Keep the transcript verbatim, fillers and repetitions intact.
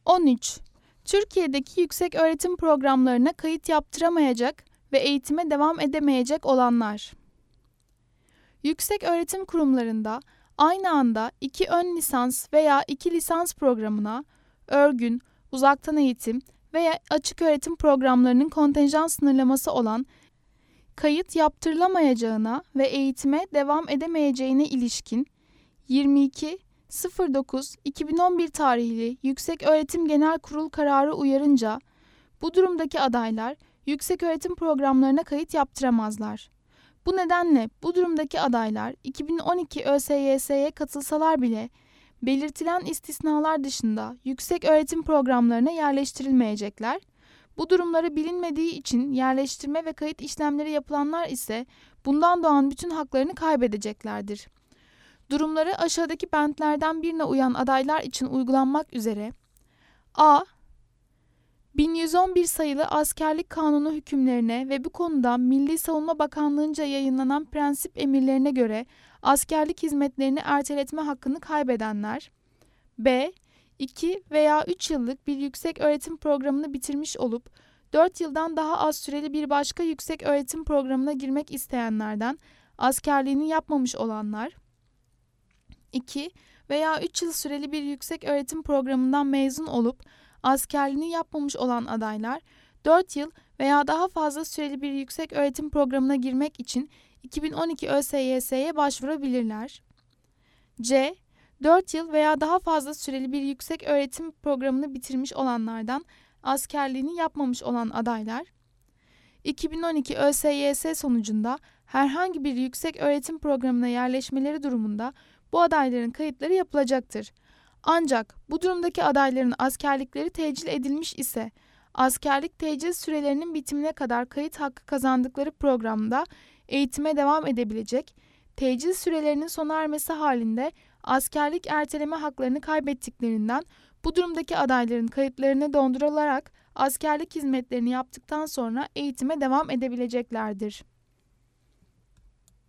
on üç. Türkiye'deki yükseköğretim programlarına kayıt yaptıramayacak ve eğitime devam edemeyecek olanlar. Yükseköğretim kurumlarında aynı anda iki ön lisans veya iki lisans programına, örgün, uzaktan eğitim veya açık öğretim programlarının kontenjan sınırlaması olan kayıt yaptırılamayacağına ve eğitime devam edemeyeceğine ilişkin yirmi iki dokuz iki bin on bir tarihli Yükseköğretim Genel Kurul kararı uyarınca bu durumdaki adaylar yükseköğretim programlarına kayıt yaptıramazlar. Bu nedenle bu durumdaki adaylar iki bin on iki ÖSYS'ye katılsalar bile belirtilen istisnalar dışında yükseköğretim programlarına yerleştirilmeyecekler. Bu durumları bilinmediği için yerleştirme ve kayıt işlemleri yapılanlar ise bundan doğan bütün haklarını kaybedeceklerdir. Durumları aşağıdaki bentlerden birine uyan adaylar için uygulanmak üzere: A. bin yüz on bir sayılı Askerlik Kanunu hükümlerine ve bu konuda Milli Savunma Bakanlığı'nca yayınlanan prensip emirlerine göre askerlik hizmetlerini erteletme hakkını kaybedenler. B. iki veya üç yıllık bir yükseköğretim programını bitirmiş olup dört yıldan daha az süreli bir başka yükseköğretim programına girmek isteyenlerden askerliğini yapmamış olanlar. iki veya üç yıl süreli bir yükseköğretim programından mezun olup askerliğini yapmamış olan adaylar dört yıl veya daha fazla süreli bir yükseköğretim programına girmek için iki bin on iki ÖSYS'ye başvurabilirler. C. dört yıl veya daha fazla süreli bir yükseköğretim programını bitirmiş olanlardan askerliğini yapmamış olan adaylar iki bin on iki ÖSYS sonucunda herhangi bir yükseköğretim programına yerleşmeleri durumunda bu adayların kayıtları yapılacaktır. Ancak bu durumdaki adayların askerlikleri tecil edilmiş ise askerlik tecil sürelerinin bitimine kadar kayıt hakkı kazandıkları programda eğitime devam edebilecek, tecil sürelerinin sona ermesi halinde askerlik erteleme haklarını kaybettiklerinden bu durumdaki adayların kayıtlarını dondurularak askerlik hizmetlerini yaptıktan sonra eğitime devam edebileceklerdir.